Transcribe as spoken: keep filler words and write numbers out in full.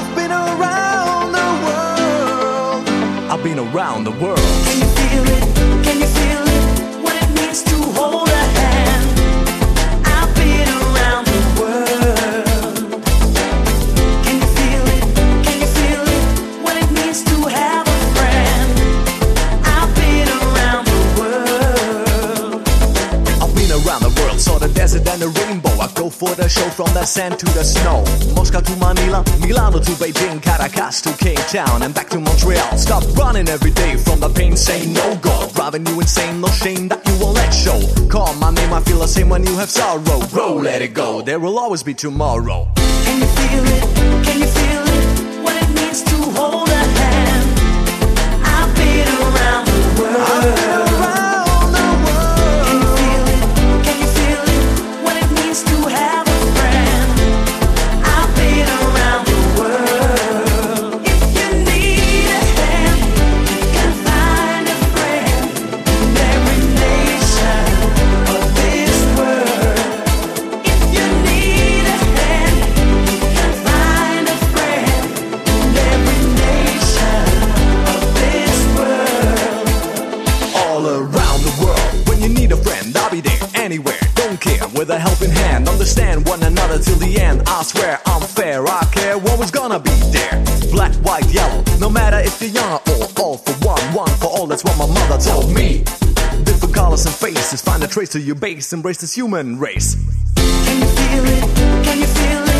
I've been around the world. I've been around the world. Can you feel it? Can you feel it? What it means to hold a hand. I've been around the world. Can you feel it? Can you feel it? What it means to have a friend. I've been around the world. I've been around the world, saw the desert and the rainbow. I go for the show from the sand to the snow. Moscow to Manila, Milano to Beijing, Caracas to Cape Town, and back to Montreal. Stop running every day from the pain, say no go. Driving you insane, no shame that you won't let show. Call my name, I feel the same when you have sorrow. Roll, let it go, there will always be tomorrow. Can you feel it? Can you feel it? What it means to hold a hand. I've been around the world. I've been around the world. Can you feel it? Can you feel it? What it means to have a friend. I've been around the world. If you need a hand, you can find a friend in every nation of this world. If you need a hand, you can find a friend in every nation of this world. All around the world. When you need a friend, I'll be there, anywhere, don't care. With a helping hand, understand one another till the end. I swear I'm fair, I care, always gonna be there. Black, white, yellow, no matter if you're young or old. All for one, one for all, that's what my mother told me. Different colors and faces, find a trace to your base, embrace this human race. Can you feel it? Can you feel it?